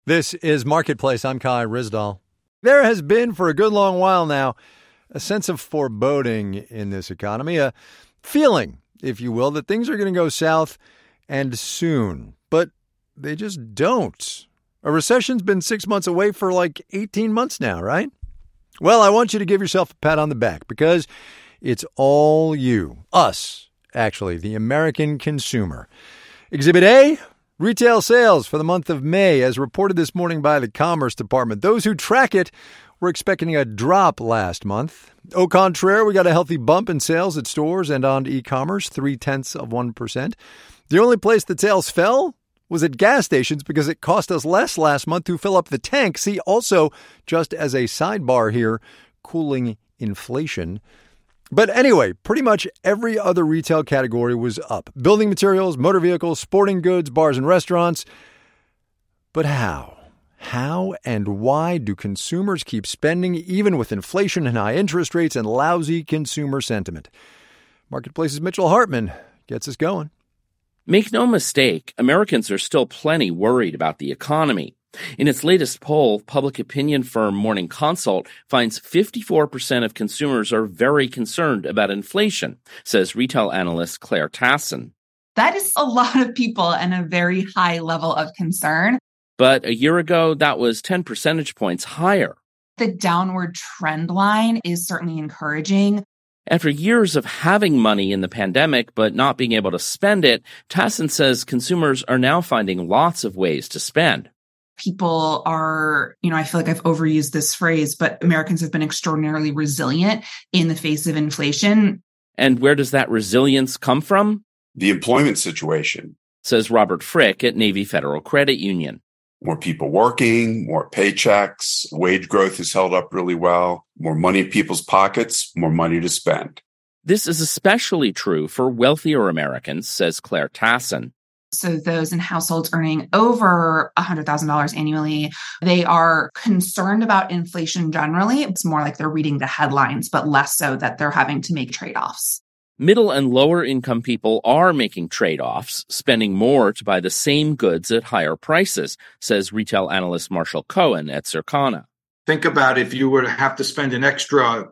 This is Marketplace. I'm Kai Ryssdal. There has been for a good long while now a sense of foreboding in this economy, a feeling, if you will, that things are going to go south and soon. But they just don't. A recession's been 6 months away for like 18 months now, right? Well, I want you to give yourself a pat on the back because it's all you, us, actually, the American consumer. Exhibit A, retail sales for the month of May, as reported this morning by the Commerce Department. Those who track it were expecting a drop last month. Au contraire, we got a healthy bump in sales at stores and on e-commerce, 0.3%. The only place that sales fell was at gas stations because it cost us less last month to fill up the tank. See, also, just as a sidebar here, cooling inflation. But anyway, pretty much every other retail category was up. Building materials, motor vehicles, sporting goods, bars and restaurants. But how? How and why do consumers keep spending even with inflation and high interest rates and lousy consumer sentiment? Marketplace's Mitchell Hartman gets us going. Make no mistake, Americans are still plenty worried about the economy. In its latest poll, public opinion firm Morning Consult finds 54% of consumers are very concerned about inflation, says retail analyst Claire Tassin. That is a lot of people and a very high level of concern. But a year ago, that was 10 percentage points higher. The downward trend line is certainly encouraging. After years of having money in the pandemic but not being able to spend it, Tassin says consumers are now finding lots of ways to spend. People are, I feel like I've overused this phrase, but Americans have been extraordinarily resilient in the face of inflation. And where does that resilience come from? The employment situation, says Robert Frick at Navy Federal Credit Union. More people working, more paychecks, wage growth is held up really well, more money in people's pockets, more money to spend. This is especially true for wealthier Americans, says Claire Tassin. So those in households earning over $100,000 annually, they are concerned about inflation generally. It's more like they're reading the headlines, but less so that they're having to make trade-offs. Middle and lower income people are making trade-offs, spending more to buy the same goods at higher prices, says retail analyst Marshall Cohen at Circana. Think about if you were to have to spend an extra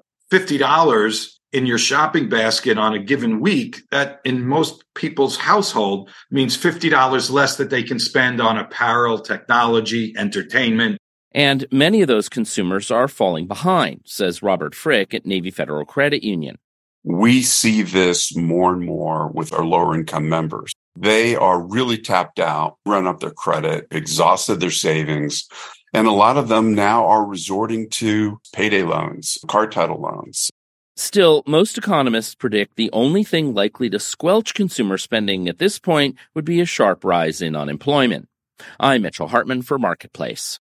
$50 in your shopping basket on a given week, that in most people's household means $50 less that they can spend on apparel, technology, entertainment. And many of those consumers are falling behind, says Robert Frick at Navy Federal Credit Union. We see this more and more with our lower income members. They are really tapped out, run up their credit, exhausted their savings. And a lot of them now are resorting to payday loans, car title loans. Still, most economists predict the only thing likely to squelch consumer spending at this point would be a sharp rise in unemployment. I'm Mitchell Hartman for Marketplace.